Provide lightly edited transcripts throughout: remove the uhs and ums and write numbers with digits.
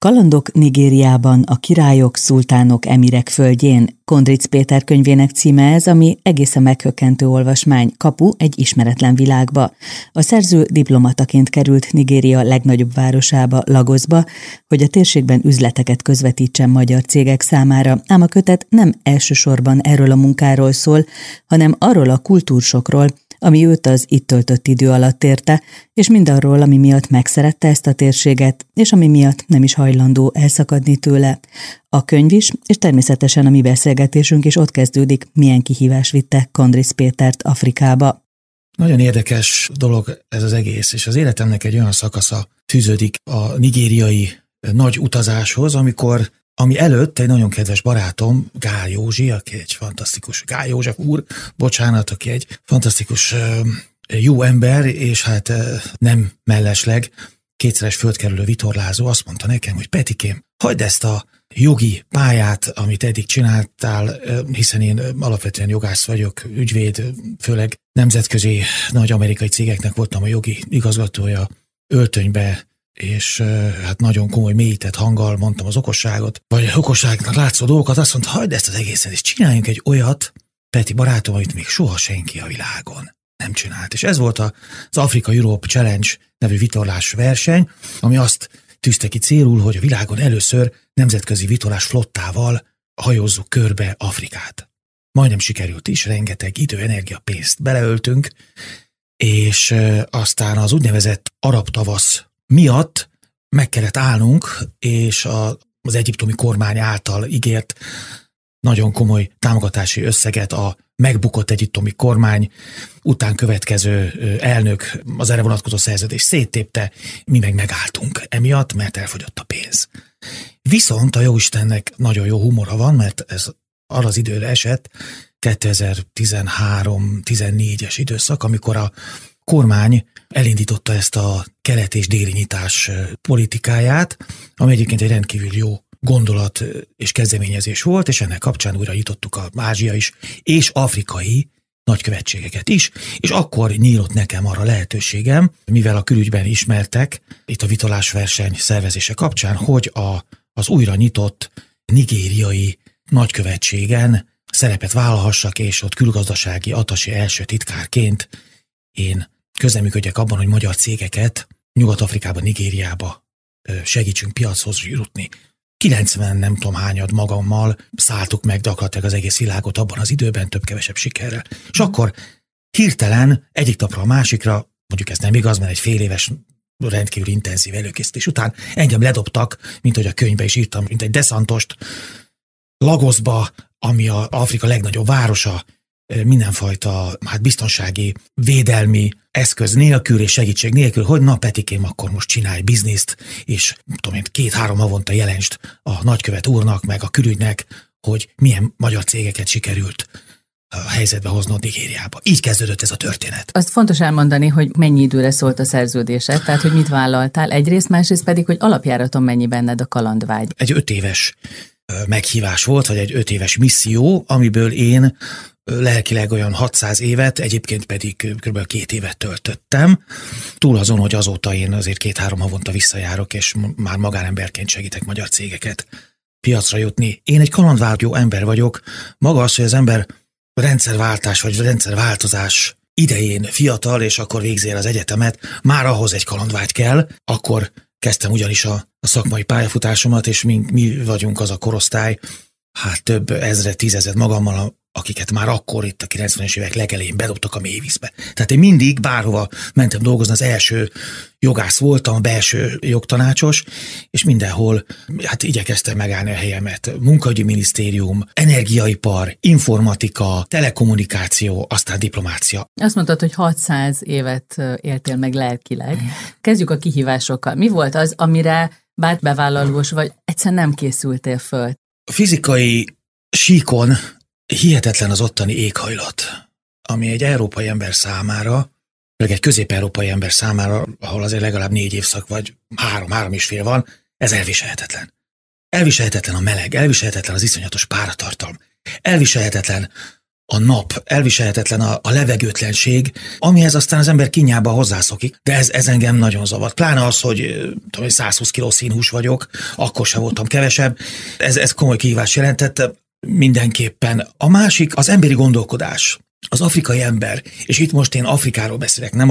Kalandok Nigériában, a királyok, szultánok, emirek földjén. Kondric Péter könyvének címe ez, ami egészen meghökkentő olvasmány, kapu egy ismeretlen világba. A szerző diplomataként került Nigéria legnagyobb városába, Lagosba, hogy a térségben üzleteket közvetítsen magyar cégek számára, ám a kötet nem elsősorban erről a munkáról szól, hanem arról a kultúrsokról, ami őt az itt töltött idő alatt érte, és mindarról, ami miatt megszerette ezt a térséget, és ami miatt nem is hajlandó elszakadni tőle. A könyv is, és természetesen a mi beszélgetésünk is ott kezdődik, milyen kihívás vitte Kondric Pétert Afrikába. Nagyon érdekes dolog ez az egész, és az életemnek egy olyan szakasza fűződik a nigériai nagy utazáshoz, ami előtt egy nagyon kedves barátom, Gál Józsi, aki egy fantasztikus, Gál József úr, bocsánat, aki egy fantasztikus jó ember, és hát nem mellesleg kétszeres földkerülő vitorlázó, azt mondta nekem, hogy Petikém, hagyd ezt a jogi pályát, amit eddig csináltál, hiszen én alapvetően jogász vagyok, ügyvéd, főleg nemzetközi nagy amerikai cégeknek voltam a jogi igazgatója, öltönybe, és hát nagyon komoly mélyített hanggal mondtam az okosságot, vagy okosságnak látszó dolgokat, azt mondta, hagyd ezt az egészet, és csináljunk egy olyat, Peti barátom, amit még soha senki a világon nem csinált. És ez volt az Africa Europe Challenge nevű vitorlás verseny, ami azt tűzte ki célul, hogy a világon először nemzetközi vitorlás flottával hajózzuk körbe Afrikát. Majdnem sikerült is, rengeteg idő, energia, pénzt beleöltünk, és aztán az úgynevezett arab tavasz miatt meg kellett állnunk, és az egyiptomi kormány által ígért nagyon komoly támogatási összeget a megbukott egyiptomi kormány után következő elnök az erre vonatkozó szerződés széttépte, mi meg megálltunk emiatt, mert elfogyott a pénz. Viszont a jóistennek nagyon jó humora van, mert ez arra az időre esett, 2013-14-es időszak, amikor a kormány elindította ezt a kelet- és déli nyitás politikáját, ami egyébként egy rendkívül jó gondolat és kezdeményezés volt, és ennek kapcsán újra nyitottuk az ázsiai és afrikai nagykövetségeket is, és akkor nyílt nekem arra lehetőségem, mivel a külügyben ismertek, itt a vitorlásverseny szervezése kapcsán, hogy az újra nyitott nigériai nagykövetségen szerepet vállalhassak, és ott külgazdasági attasi első titkárként én közreműködjek abban, hogy magyar cégeket Nyugat-Afrikába, Nigériába segítsünk piachoz jutni. 90 nem tudom hányad magammal szálltuk meg gyakorlatilag az egész világot abban az időben, több-kevesebb sikerrel. És akkor hirtelen egyik napra a másikra, mondjuk ez nem igaz, mert egy fél éves rendkívül intenzív előkészítés után engem ledobtak, mint hogy a könyvbe is írtam, mint egy deszantost Lagosba, ami az Afrika legnagyobb városa, mindenfajta biztonsági, védelmi eszköz nélkül és segítség nélkül, hogy na Petikém, akkor most csinálj bizniszt, és tudom én, 2-3 havonta jelentsd a nagykövet úrnak, meg a külügynek, hogy milyen magyar cégeket sikerült a helyzetbe hoznod Nigériába. Így kezdődött ez a történet. Azt fontos elmondani, hogy mennyi időre szólt a szerződésed, tehát hogy mit vállaltál egyrészt, másrészt pedig, hogy alapjáraton mennyi benned a kalandvágy. Egy 5 éves meghívás volt, vagy egy 5 éves misszió, amiből én lelkileg olyan 600 évet, egyébként pedig kb. 2 évet töltöttem. Túl azon, hogy azóta én azért 2-3 havonta visszajárok, és már magánemberként segítek magyar cégeket piacra jutni. Én egy kalandvágyó ember vagyok. Maga az, hogy az ember rendszerváltás vagy rendszerváltozás idején fiatal, és akkor végzél az egyetemet, már ahhoz egy kalandvágy kell. Akkor kezdtem ugyanis a szakmai pályafutásomat, és mi vagyunk az a korosztály, hát több ezre, 10 000 magammal, akiket már akkor itt a 90-es évek legelején bedobtak a mélyvízbe. Tehát én mindig bárhova mentem dolgozni, az első jogász voltam, belső jogtanácsos, és mindenhol hát igyekeztem megállni a helyemet. Munkaügyi minisztérium, energiaipar, informatika, telekommunikáció, aztán diplomácia. Azt mondtad, hogy 600 évet éltél meg lelkileg. Kezdjük a kihívásokkal. Mi volt az, amire bár bevállalós vagy, egyszerűen nem készültél föl? A fizikai síkon hihetetlen az ottani éghajlat, ami egy európai ember számára, egy közép-európai ember számára, ahol azért legalább 4 évszak vagy 3,5 van, ez elviselhetetlen. Elviselhetetlen a meleg, elviselhetetlen az iszonyatos páratartalom, elviselhetetlen a nap, elviselhetetlen a levegőtlenség, amihez aztán az ember kínjába hozzászokik, de ez engem nagyon zavart. Pláne az, hogy 120 kg színhús vagyok, akkor sem voltam kevesebb, ez komoly kihívás jelentett mindenképpen. A másik az emberi gondolkodás. Az afrikai ember, és itt most én Afrikáról beszélek, nem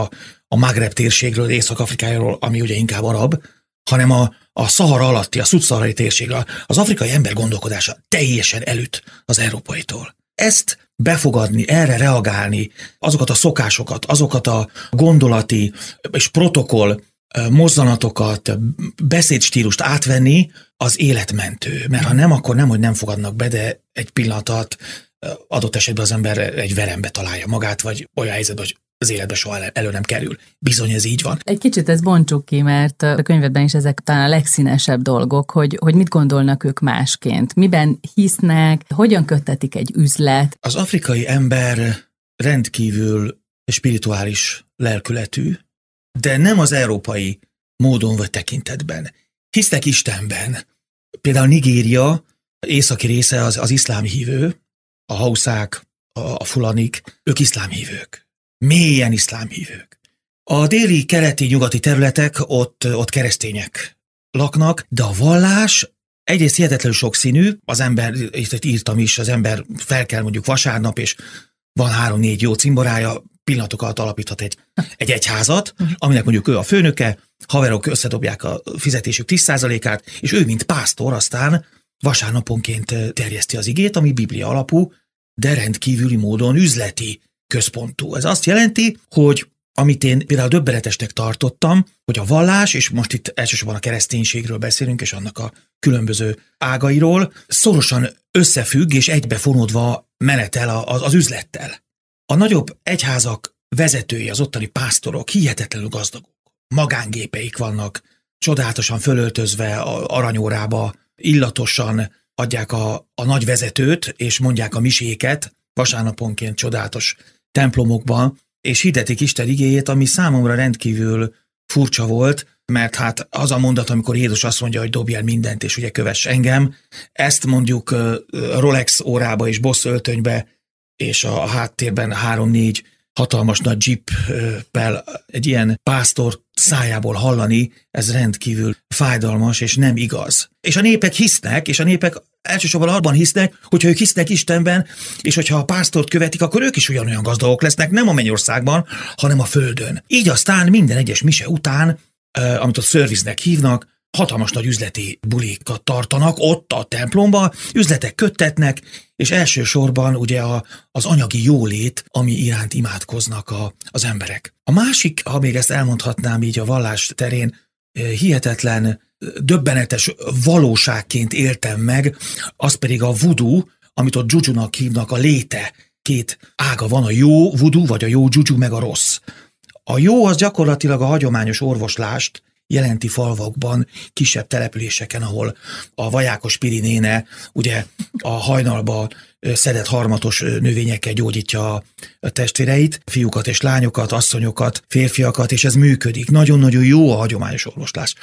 a Magreb térségről, Észak-Afrikáról, ami ugye inkább arab, hanem a Szahara alatti, a szubszaharai térségről. Az afrikai ember gondolkodása teljesen elütt az európaitól. Ezt befogadni, erre reagálni, azokat a szokásokat, azokat a gondolati és protokoll mozzanatokat, beszédstílust átvenni, az életmentő. Mert ha nem, akkor nem, hogy nem fogadnak be, de egy pillanat alatt adott esetben az ember egy verembe találja magát, vagy olyan helyzetben, hogy az életbe soha elő nem kerül. Bizony ez így van. Egy kicsit ezt bontsuk ki, mert a könyvedben is ezek talán a legszínesebb dolgok, hogy mit gondolnak ők másként, miben hisznek, hogyan köttetik egy üzlet. Az afrikai ember rendkívül spirituális lelkületű, de nem az európai módon vagy tekintetben. Hisznek Istenben. Például Nigéria északi része az iszlám hívő, a hauszák, a fulanik, ők iszlámhívők. Mélyen iszlámhívők. A déli, keleti, nyugati területek, ott keresztények laknak, de a vallás egyrészt hihetetlenül sokszínű, az ember, itt írtam is, az ember fel kell mondjuk vasárnap, és van 3-4 jó cimborája, pillanatok alatt alapíthat egy egyházat, aminek mondjuk ő a főnöke, haverok összedobják a fizetésük 10%-át, és ő, mint pásztor, aztán vasárnaponként terjeszti az igét, ami biblia alapú, de rendkívüli módon üzleti központú. Ez azt jelenti, hogy amit én például döbbenetesnek tartottam, hogy a vallás, és most itt elsősorban a kereszténységről beszélünk, és annak a különböző ágairól, szorosan összefügg és egybefonódva menetel az üzlettel. A nagyobb egyházak vezetői, az ottani pásztorok hihetetlenül gazdagok. Magángépeik vannak, csodálatosan fölöltözve aranyórába, illatosan adják a nagy vezetőt, és mondják a miséket, vasárnaponként csodálatos templomokban, és hirdetik Isten igéjét, ami számomra rendkívül furcsa volt, mert hát az a mondat, amikor Jézus azt mondja, hogy dobj el mindent, és ugye kövess engem, ezt mondjuk Rolex órába és Boss öltönybe, és a háttérben 3-4 hatalmas nagy jeeppel egy ilyen pásztor szájából hallani, ez rendkívül fájdalmas, és nem igaz. És a népek hisznek, és a népek elsősorban abban hisznek, hogyha ők hisznek Istenben, és hogyha a pásztort követik, akkor ők is ugyanolyan gazdagok lesznek, nem a mennyországban, hanem a földön. Így aztán minden egyes mise után, amit ott szerviznek hívnak, hatalmas nagy üzleti bulikat tartanak ott a templomba, üzletek köttetnek, és elsősorban ugye az anyagi jólét, ami iránt imádkoznak az emberek. A másik, ha még ezt elmondhatnám így a vallás terén, hihetetlen, döbbenetes valóságként éltem meg, az pedig a voodoo, amit ott dzsudzsunak hívnak, a léte. Két ága van, a jó voodoo, vagy a jó dzsudzsu, meg a rossz. A jó az gyakorlatilag a hagyományos orvoslást jelenti falvakban, kisebb településeken, ahol a vajákos pirinéne ugye a hajnalba szedett harmatos növényekkel gyógyítja a testvéreit, fiúkat és lányokat, asszonyokat, férfiakat, és ez működik. Nagyon-nagyon jó a hagyományos orvoslás.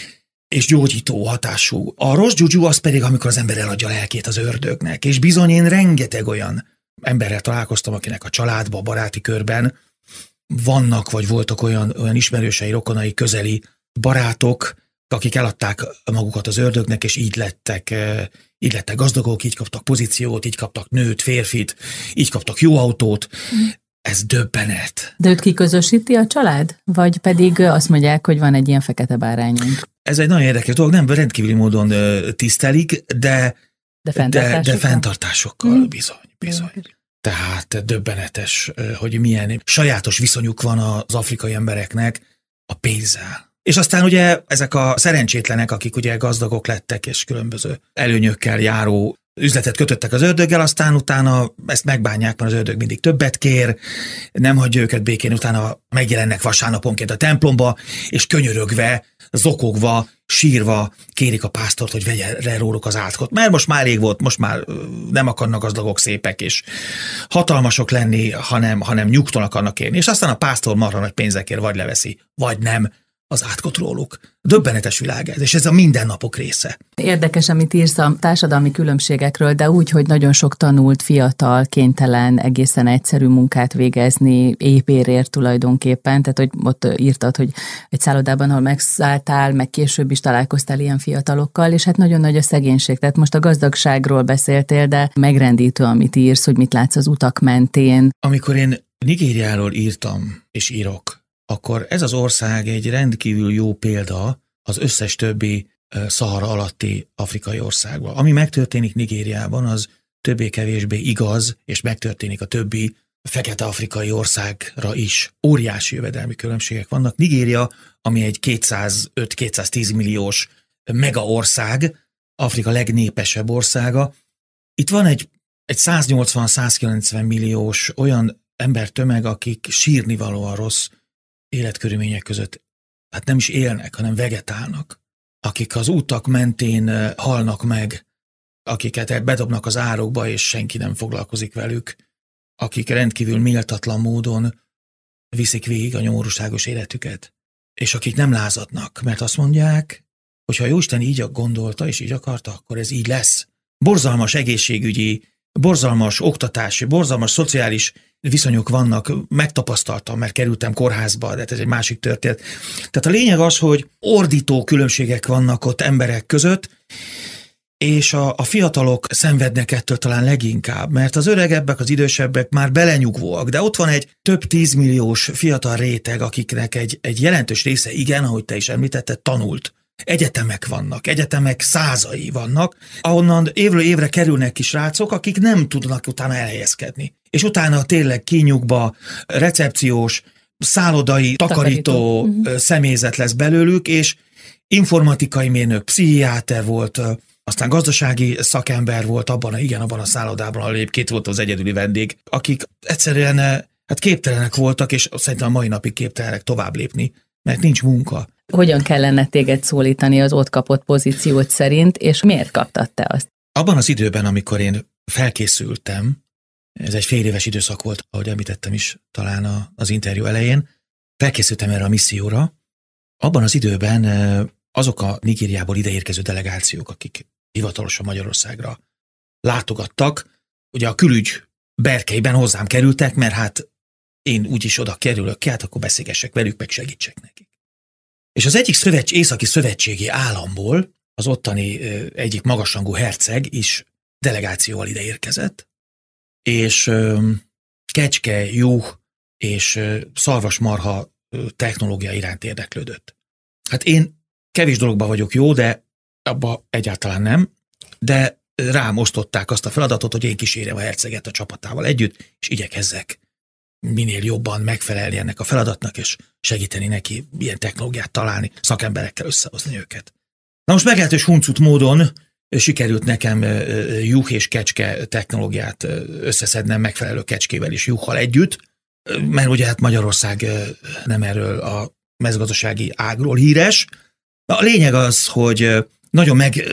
És gyógyító hatású. A rossz dzsudzsu az pedig, amikor az ember eladja a lelkét az ördögnek, és bizony én rengeteg olyan emberrel találkoztam, akinek a családba, baráti körben vannak, vagy voltak olyan ismerősei, rokonai, közeli barátok, akik eladták magukat az ördögnek, és így lettek gazdagok, így kaptak pozíciót, így kaptak nőt, férfit, így kaptak jó autót. Ez döbbenet. De őt kiközösíti a család? Vagy pedig azt mondják, hogy van egy ilyen fekete bárányunk? Ez egy nagyon érdekes dolog, nem rendkívüli módon tisztelik, de fenntartásokkal bizony. Tehát döbbenetes, hogy milyen sajátos viszonyuk van az afrikai embereknek a pénzzel. És aztán ugye ezek a szerencsétlenek, akik ugye gazdagok lettek, és különböző előnyökkel járó üzletet kötöttek az ördöggel, aztán utána ezt megbánják, mert az ördög mindig többet kér, nem hagyja őket békén, utána megjelennek vasárnaponként a templomba, és könyörögve, zokogva, sírva kérik a pásztort, hogy vegye le róluk az átkot. Mert most már elég volt, most már nem akarnak gazdagok, szépek, és hatalmasok lenni, hanem nyugton akarnak élni. És aztán a pásztor marha nagy pénzekért vagy leveszi, vagy nem az átkot róluk. Döbbenetes világ ez, és ez a mindennapok része. Érdekes, amit írsz a társadalmi különbségekről, de úgy, hogy nagyon sok tanult fiatal, kénytelen egészen egyszerű munkát végezni, épérért tulajdonképpen, tehát hogy ott írtad, hogy egy szállodában, ahol megszálltál, meg később is találkoztál ilyen fiatalokkal, és hát nagyon nagy a szegénység. Tehát most a gazdagságról beszéltél, de megrendítő, amit írsz, hogy mit látsz az utak mentén. Amikor én Nigériáról írtam és írok, akkor ez az ország egy rendkívül jó példa az összes többi Szahara alatti afrikai országban. Ami megtörténik Nigériában, az többé-kevésbé igaz, és megtörténik a többi fekete afrikai országra is. Óriási jövedelmi különbségek vannak. Nigéria, ami egy 205-210 milliós megaország, Afrika legnépesebb országa. Itt van egy 180-190 milliós olyan embertömeg, akik sírnivalóan rossz életkörülmények között hát nem is élnek, hanem vegetálnak. Akik az utak mentén halnak meg, akiket bedobnak az árokba, és senki nem foglalkozik velük, akik rendkívül méltatlan módon viszik végig a nyomorúságos életüket, és akik nem lázadnak, mert azt mondják, hogy ha Jóisten így gondolta, és így akarta, akkor ez így lesz. Borzalmas egészségügyi, borzalmas oktatási, borzalmas szociális viszonyok vannak, megtapasztaltam, mert kerültem kórházba, de ez egy másik történet. Tehát a lényeg az, hogy ordító különbségek vannak ott emberek között, és a fiatalok szenvednek ettől talán leginkább, mert az öregebbek, az idősebbek már belenyugvóak, de ott van egy több 10 milliós fiatal réteg, akiknek egy jelentős része, igen, ahogy te is említetted, tanult. Egyetemek vannak, egyetemek százai vannak, ahonnan évről évre kerülnek ki srácok, akik nem tudnak utána elhelyezkedni. És utána tényleg kinyugba, recepciós, szállodai, takarító személyzet lesz belőlük, és informatikai mérnök, pszichiáter volt, aztán gazdasági szakember volt abban a szállodában, ahol egyébként volt az egyedüli vendég, akik egyszerűen képtelenek voltak, és szerintem a mai napig képtelenek tovább lépni, mert nincs munka. Hogyan kellene téged szólítani az ott kapott pozíciót szerint, és miért kaptad te azt? Abban az időben, amikor én felkészültem, ez egy fél éves időszak volt, ahogy említettem is talán az interjú elején, felkészültem erre a misszióra. Abban az időben azok a Nigériából ideérkező delegációk, akik hivatalosan Magyarországra látogattak, ugye a külügy berkeiben hozzám kerültek, mert hát én úgyis oda kerülök ki, hát akkor beszélgessek velük, meg segítsek nekik. És az egyik északi szövetségi államból az ottani egyik magasrangú herceg is delegációval ide érkezett, és kecske, juh és szarvasmarha technológia iránt érdeklődött. Hát én kevés dologban vagyok jó, de abba egyáltalán nem, de rám osztották azt a feladatot, hogy én kísérjem a herceget a csapatával együtt, és igyekezzek minél jobban megfelelni ennek a feladatnak, és segíteni neki ilyen technológiát találni, szakemberekkel összehozni őket. Na most meglehetős huncut módon sikerült nekem juh és kecske technológiát összeszednem megfelelő kecskével és juhal együtt, mert ugye hát Magyarország nem erről a mezőgazdasági ágról híres. A lényeg az, hogy nagyon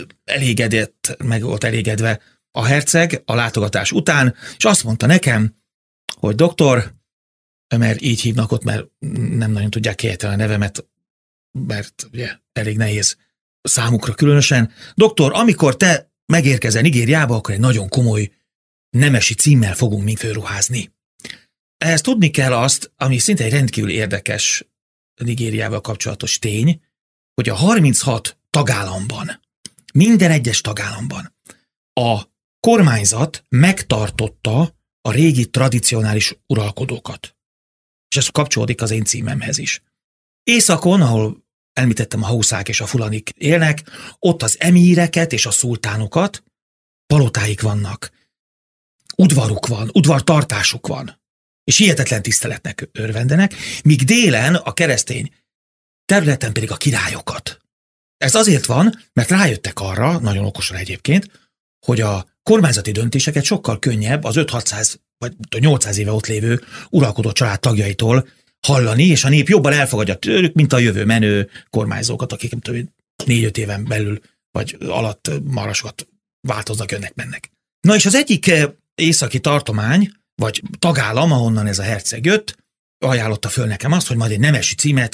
meg volt elégedve a herceg a látogatás után, és azt mondta nekem, hogy doktor, mert így hívnak ott, mert nem nagyon tudják kiejteni a nevemet, mert ugye elég nehéz számukra különösen. Doktor, amikor te megérkezel Nigériába, akkor egy nagyon komoly nemesi címmel fogunk még fölruházni. Ehhez tudni kell azt, ami szinte egy rendkívül érdekes Nigériával kapcsolatos tény, hogy a 36 tagállamban, minden egyes tagállamban a kormányzat megtartotta a régi tradicionális uralkodókat. És ez kapcsolódik az én címemhez is. Északon, ahol említettem a hauszák és a fulanik élnek, ott az emíreket és a szultánokat, palotáik vannak, udvaruk van, udvartartásuk van, és hihetetlen tiszteletnek örvendenek, míg délen a keresztény területen pedig a királyokat. Ez azért van, mert rájöttek arra, nagyon okosan egyébként, hogy a kormányzati döntéseket sokkal könnyebb az 5-600 vagy 800 éve ott lévő uralkodó család tagjaitól hallani, és a nép jobban elfogadja tőlük, mint a jövő menő kormányzókat, akik 4-5 éven belül vagy alatt marasokat változnak, jönnek, mennek. Na és az egyik északi tartomány, vagy tagállam, ahonnan ez a herceg jött, ajánlotta föl nekem azt, hogy majd egy nemesi címet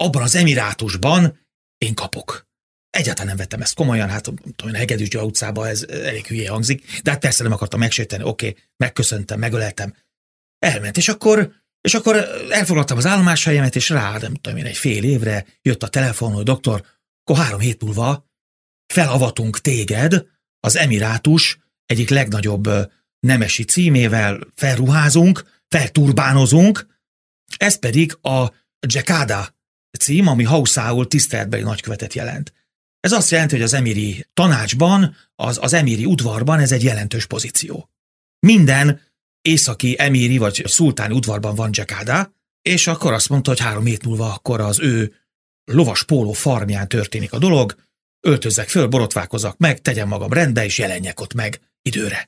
abban az emirátusban én kapok. Egyáltalán nem vettem ezt komolyan, hát tudom, Hegedűs Gyula utcában ez elég hülye hangzik, de hát persze nem akartam megsérteni, oké, megköszöntem, megöleltem, elment, és akkor elfoglaltam az állomáshelyemet, és rá, nem tudom én, egy fél évre jött a telefon, hogy doktor, akkor 3 hét múlva felavatunk téged az emirátus egyik legnagyobb nemesi címével, felruházunk, felturbánozunk, ez pedig a Jakada cím, ami hauszául tiszteletbeli nagykövetet jelent. Ez azt jelenti, hogy az emiri tanácsban, az emiri udvarban ez egy jelentős pozíció. Minden északi emiri vagy szultáni udvarban van Jakada, és akkor azt mondta, hogy 3 hét múlva akkor az ő lovas póló farmján történik a dolog, öltözzek föl, borotválkozzak meg, tegyem magam rendbe, és jelenjek ott meg időre.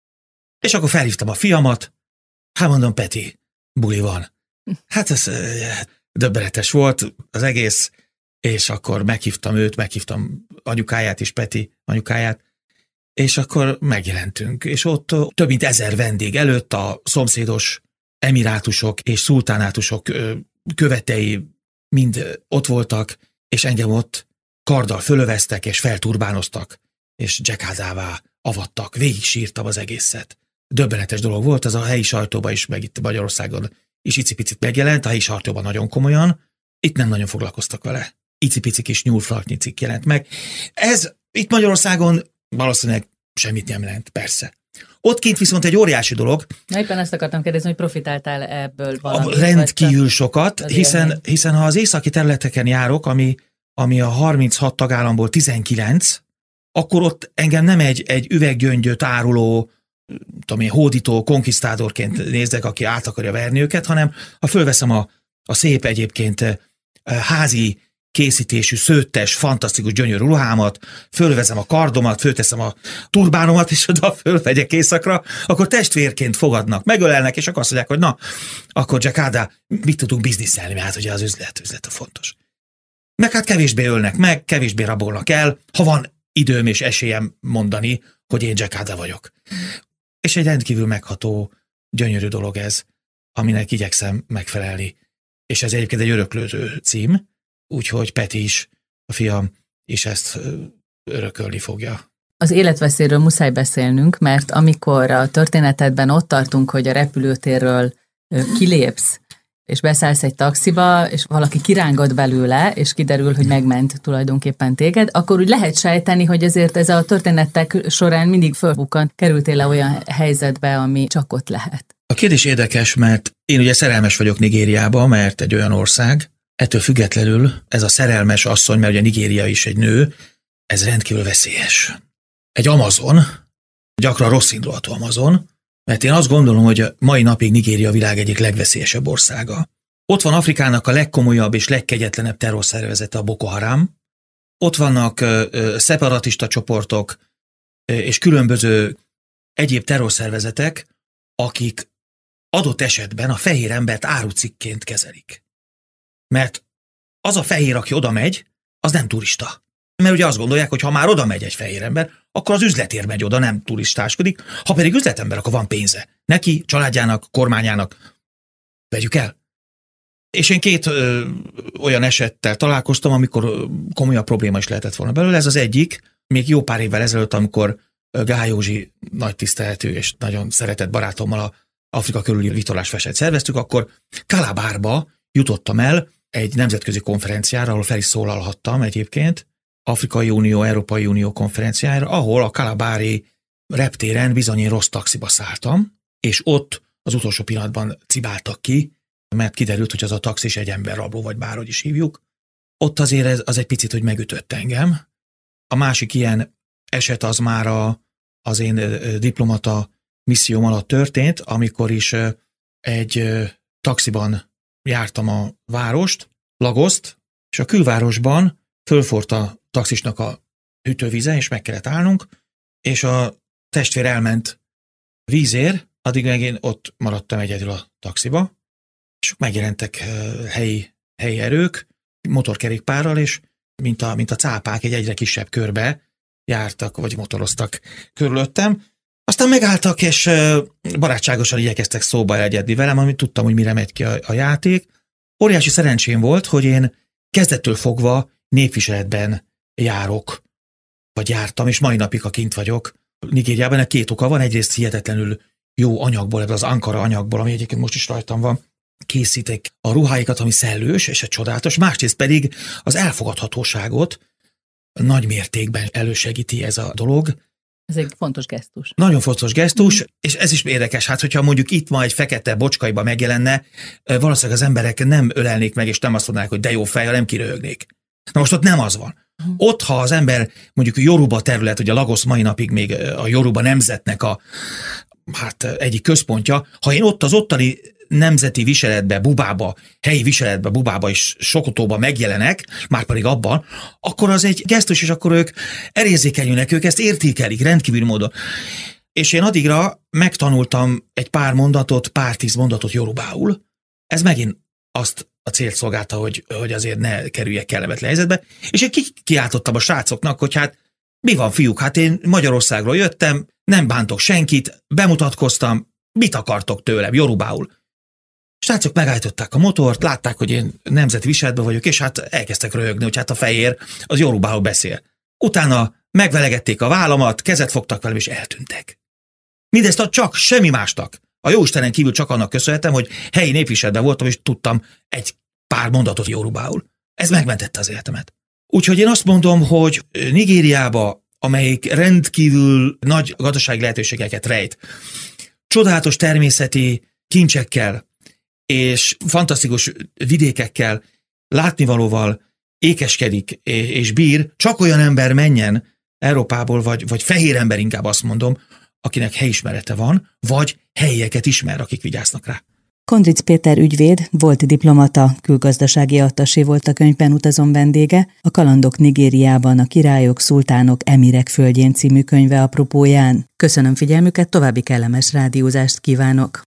És akkor felhívtam a fiamat, hát mondom, Peti, buli van. Hát ez döbbenetes volt az egész, és akkor meghívtam őt, meghívtam anyukáját is, Peti anyukáját, és akkor megjelentünk. És ott több mint 1000 vendég előtt a szomszédos emirátusok és szultánátusok követei mind ott voltak, és engem ott karddal fölöveztek, és felturbánoztak, és Jakadává avattak. Végig sírtam az egészet. Döbbenetes dolog volt, az a helyi sajtóban is, meg itt Magyarországon is icipicit megjelent, a helyi sajtóban nagyon komolyan, itt nem nagyon foglalkoztak vele. Icipici kis nyúlfalknyi cikk jelent meg. Ez itt Magyarországon valószínűleg semmit nem jelent, persze. Ott kint viszont egy óriási dolog. Na éppen ezt akartam kérdezni, hogy profitáltál ebből valamit? Rendkívül sokat, hiszen ha az északi területeken járok, ami a 36 tagállamból 19, akkor ott engem nem egy üveggyöngyöt áruló, tudom én, hódító, konkisztádorként néznek, aki át akarja verni őket, hanem ha fölveszem a szép egyébként házi készítésű, szőttes, fantasztikus, gyönyörű ruhámat, fölvezem a kardomat, fölteszem a turbánomat, és oda fölvegyek éjszakra, akkor testvérként fogadnak, megölelnek, és akkor azt mondják, hogy na, akkor Jakada, mit tudunk bizniszelni, hát ugye az üzlet a fontos. Meg hát kevésbé ölnek meg, kevésbé rabolnak el, ha van időm és esélyem mondani, hogy én Jakada vagyok. És egy rendkívül megható, gyönyörű dolog ez, aminek igyekszem megfelelni. És ez egyébként egy öröklődő cím, úgyhogy Peti is, a fiam is ezt örökölni fogja. Az életveszélyről muszáj beszélnünk, mert amikor a történetedben ott tartunk, hogy a repülőtérről kilépsz, és beszállsz egy taxiba, és valaki kirángat belőle, és kiderül, hogy megment tulajdonképpen téged, akkor úgy lehet sejteni, hogy azért ez a történetek során mindig fölbukkant, kerültél-e olyan helyzetbe, ami csak ott lehet. A kérdés érdekes, mert én ugye szerelmes vagyok Nigériába, mert egy olyan ország, ettől függetlenül ez a szerelmes asszony, mert ugye Nigéria is egy nő, ez rendkívül veszélyes. Egy Amazon, gyakran rossz indulatú Amazon, mert én azt gondolom, hogy a mai napig Nigéria a világ egyik legveszélyesebb országa. Ott van Afrikának a legkomolyabb és legkegyetlenebb terrorszervezete, a Boko Haram. Ott vannak szeparatista csoportok és különböző egyéb terrorszervezetek, akik adott esetben a fehér embert árucikként kezelik. Mert az a fehér, aki oda megy, az nem turista. Mert ugye azt gondolják, hogy ha már oda megy egy fehér ember, akkor az üzletért megy oda, nem turistáskodik. Ha pedig üzletember, akkor van pénze. Neki, családjának, kormányának. Vegyük el. És én 2 olyan esettel találkoztam, amikor komolyabb probléma is lehetett volna belőle. Ez az egyik, még jó pár évvel ezelőtt, amikor Gály Józsi nagy tiszteletű és nagyon szeretett barátommal a Afrika körüli vitorlásversenyt szerveztük, akkor Kalabárba jutottam el egy nemzetközi konferenciára, ahol fel is szólalhattam egyébként, Afrikai Unió, Európai Unió konferenciára, ahol a kalabári reptéren bizony én rossz taxiba szálltam, és ott az utolsó pillanatban cibáltak ki, mert kiderült, hogy az a taxis egy emberrabló, vagy bárhogy is hívjuk. Ott azért az egy picit, hogy megütött engem. A másik ilyen eset az már az én diplomata misszióm alatt történt, amikor is egy taxiban jártam a várost, Lagoszt, és a külvárosban fölforrt a taxisnak a hűtővíze, és meg kellett állnunk, és a testvér elment vízér, addig meg én ott maradtam egyedül a taxiba, és megjelentek helyi erők, motorkerékpárral, és mint a cápák egy egyre kisebb körbe jártak, vagy motoroztak körülöttem. Aztán megálltak, és barátságosan igyekeztek szóba egyedni velem, amit tudtam, hogy mire megy ki a játék. Óriási szerencsém volt, hogy én kezdettől fogva népviseletben járok, vagy jártam, és mai napig, ha kint vagyok Nigériában, ennek 2 oka van. Egyrészt hihetetlenül jó anyagból, ebből az Ankara anyagból, ami egyébként most is rajtam van, készítek a ruháikat, ami szellős és egy csodálatos, másrészt pedig az elfogadhatóságot nagy mértékben elősegíti ez a dolog. Ez egy fontos gesztus. Nagyon fontos gesztus, és ez is érdekes, hát hogyha mondjuk itt ma egy fekete bocskaiba megjelenne, valószínűleg az emberek nem ölelnék meg, és nem azt mondanák, hogy de jó fej, nem kiröhögnék. Na most ott nem az van. Ott, ha az ember mondjuk a Yoruba terület, ugye Lagos mai napig még a Yoruba nemzetnek egyik központja, ha én ott az ottani nemzeti viseletbe, bubába, helyi viseletbe, bubába és sokotóba megjelenek, már pedig abban, akkor az egy gesztus, és akkor ők elérzékenyülnek, ők ezt értékelik rendkívül módon. És én addigra megtanultam egy pár 10 mondatot yorubául. Ez megint azt a célt szolgálta, hogy azért ne kerüljek kellemetlen helyzetbe, és én kiáltottam a srácoknak, hogy hát mi van, fiúk, hát én Magyarországról jöttem, nem bántok senkit, bemutatkoztam, mit akartok tőlem, yorubául. Srácok megállították a motort, látták, hogy én nemzeti viseletben vagyok, és hát elkezdtek röhögni, hogy hát a fehér az yorubául beszél. Utána megvelegették a vállamat, kezet fogtak velem, és eltűntek. Mindezt csak semmi másnak. A jóistenen kívül csak annak köszönhetem, hogy helyi népviseletben voltam, és tudtam egy pár mondatot yorubául. Ez megmentette az életemet. Úgyhogy én azt mondom, hogy Nigériába, amelyik rendkívül nagy gazdasági lehetőségeket rejt, csodálatos természeti kincsekkel és fantasztikus vidékekkel, látnivalóval ékeskedik és bír, csak olyan ember menjen Európából, vagy fehér ember, inkább azt mondom, akinek helyismerete van, vagy helyieket ismer, akik vigyáznak rá. Kondric Péter ügyvéd, volt diplomata, külgazdasági attasé volt a Könyvben utazom vendége, a Kalandok Nigériában, a királyok, szultánok, emirek földjén című könyve apropóján. Köszönöm figyelmüket, további kellemes rádiózást kívánok!